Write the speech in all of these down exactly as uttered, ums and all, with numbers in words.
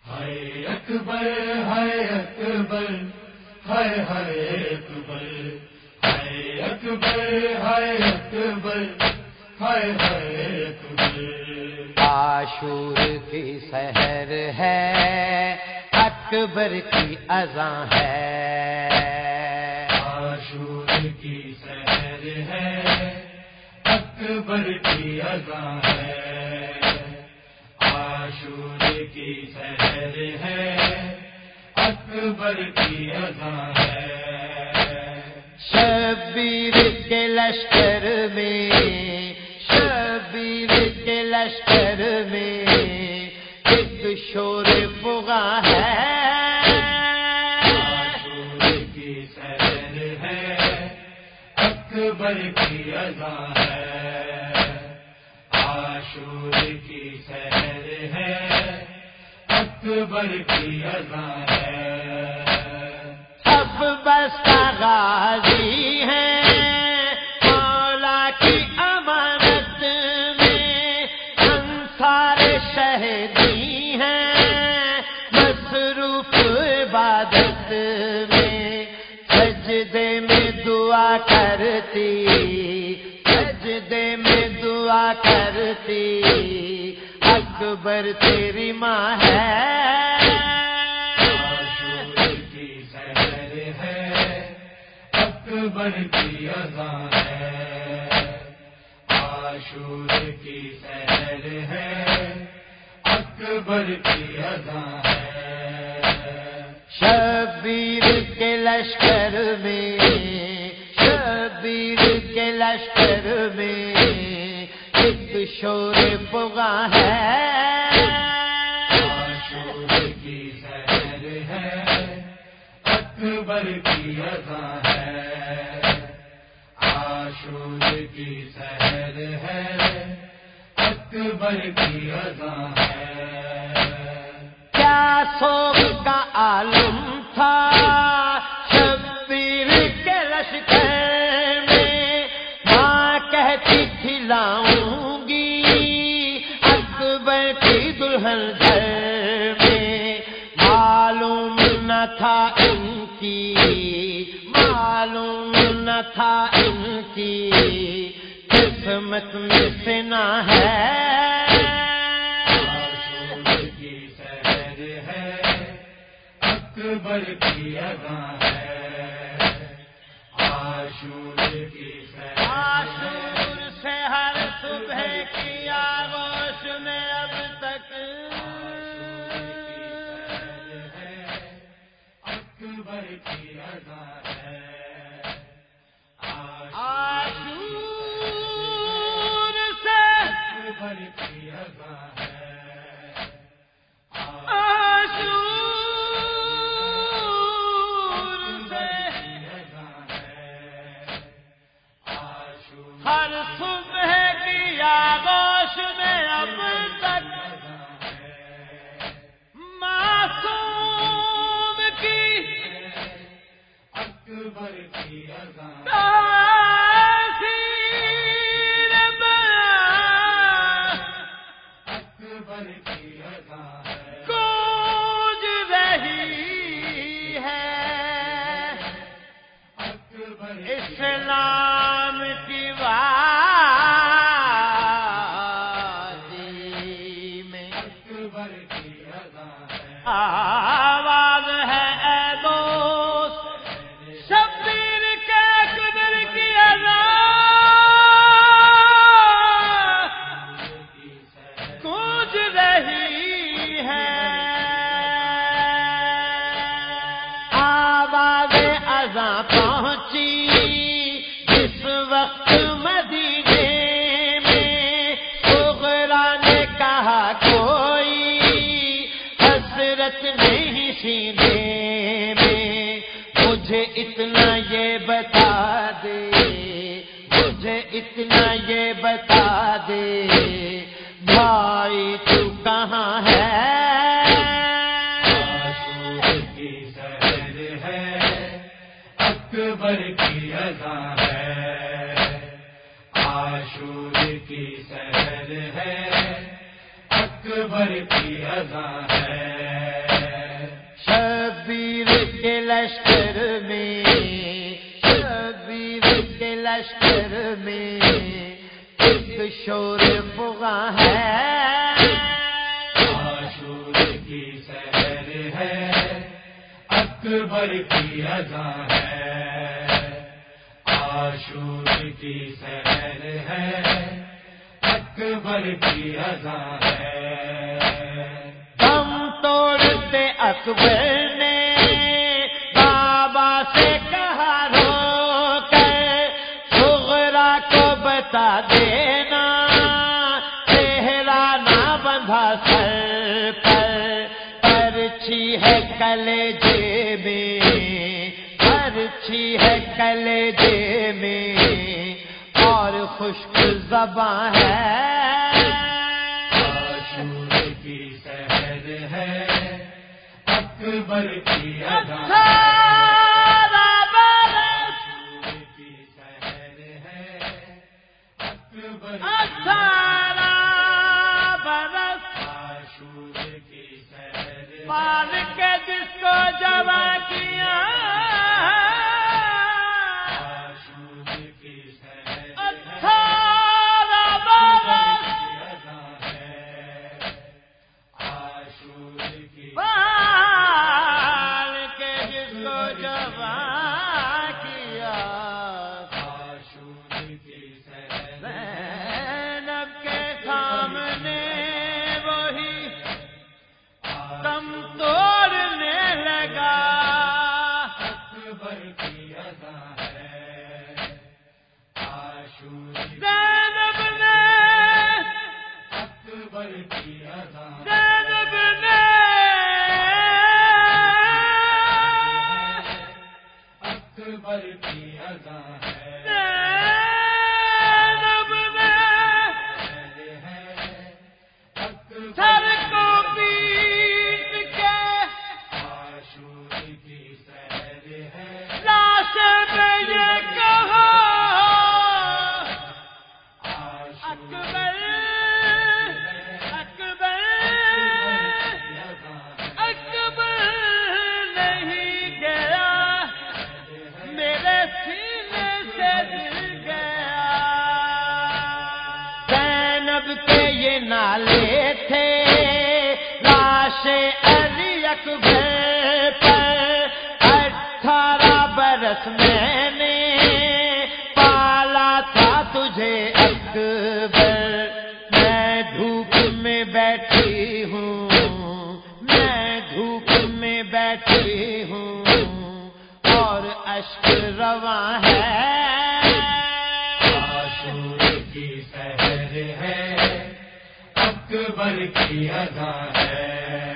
ہائے اکبر ہائے اکبر ہائے ہائے اکبر ہائے اکبر ہائے اکبر ہائے ہائے اکبر عاشور کی سحر ہے اکبر کی اذان ہے عاشور کی سحر ہے اکبر کی اذان ہے عاشور کی سحر ہے اکبر کی اذان ہے شبیر کے لشکر میں شبیر کے لشکر میں ایک شور فغاں ہے عاشور کی سحر ہے اکبر کی اذان ہے عاشور کی سحر ہے اکبر کی اذان ہے سب بستہ غازی ہیں مولا کی امانت میں انصار شہیدی ہیں مصروف عبادت میں سجدے میں دعا کرتی سجدے میں دعا کرتی اکبر تیری ماں ہے اکبر کی اذان ہے عاشور کی سحر ہے اکبر کی اذان ہے شبیر کے لشکر میں شبیر کے لشکر میں ایک شور فغاں ہے عاشور کی سحر ہے اکبر کی اذان ہے عاشور کی سحر ہے اکبر کی اذان ہے کیا سوگ کا عالم تھا شبیر کے لشکر میں ماں کہتی تھی لاؤں گی اکبر کی دلہن گھر میں معلوم نہ تھا ان کی معلوم نہ تھا ان کی قسمت میں سے نہ ہے عاشور کی سحر ہے اکبر کی اذان ہے عاشور کی سحر عاشور سے ہر صبح کی آغوش میں اب تک اکبر کی اذان ہے عاشور سے اکبر کی اذان ہے عاشور سے ہر صبح کی آغوش میں اب تک معصوم کی اکبر کی اذان تاثیر بیان اکبر کی اذان ہے گونج رہی ہے اکبر اسلام کی وادی میں اکبر کی اذان ہے آواز ہے اے دوست شبیر کے اکبر کی اذان گونج رہی ہے آواز اذان پہنچی جس وقت مدینے میں صغرا نے کہا کوئی حسرت نہیں سینے میں مجھے اتنا یہ بتا دے مجھے اتنا یہ بتا دے بھائی تو کہاں ہے عاشور کی سحر ہے اکبر کی اذان ہے عاشور کی سحر ہے اکبر کی اذان ہے شور فغاں ہے، عاشور کی سحر ہے، اکبر کی اذان ہے، عاشور کی سحر ہے، اکبر کی اذان ہے۔ دم توڑتے اکبر نے بابا سے کہا رو کر، صغرا کو بتا دینا چہرہ نہ بندھا سر پر، پرچھی ہے کلیجے میں، پرچھی ہے کلیجے میں اور خشک زباں ہے، عاشور کی سحر ہے، اکبر کی اذان ہے، عاشور کی سحر ہے، اکبر کی اٹھارہ برس عاشور کی سحر ہے، پال کے جس کو جمع کیا، عاشور کی سحر ہے، اٹھارہ اکبر برس کی اذان ہے، عاشور کی پال کے جس کو جمع کیا، عاشور کی سحر ہے، زینب کے سامنے وہی کم توڑنے لگا، اکبر کی اذان ہے، عاشور کی زینب نے اکبر کی اذان ہے، زینب نے اکبر کی اذان ہے، زینب نے سر کو پیٹ کے عاشور کی سحر ہے، لاش پہ یہ کہا، عاشور اکبر اکبر اکبر نہیں گیا، میرے سینے سے دل گیا، زینب کے یہ نالے تھے لاش علی اکبر پر، اٹھارہ برس میں نے پالا تھا تجھے اکبر، میں دھوپ میں بیٹھی ہوں، میں دھوپ میں بیٹھی ہوں اور اشک رواں ہے، عاشور کی سحر ہے، اکبر کی اذان ہے،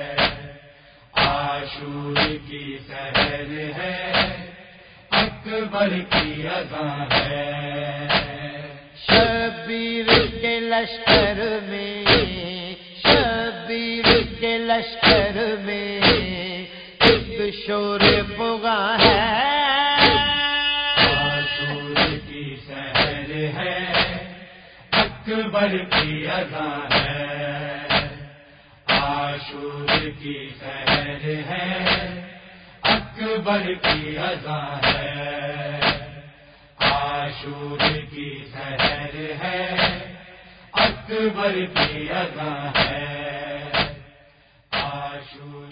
عاشور کی سحر ہے، اکبر کی اذان ہے، شبیر کے لشکر میں، شبیر کے لشکر میں ایک شور فغاں ہے، عاشور کی سحر ہے، اکبر کی اذان ہے، عاشور کی سحر ہے، اکبر کی اذان ہے، عاشور کی سحر ہے، اکبر کی اذان ہے، عاشور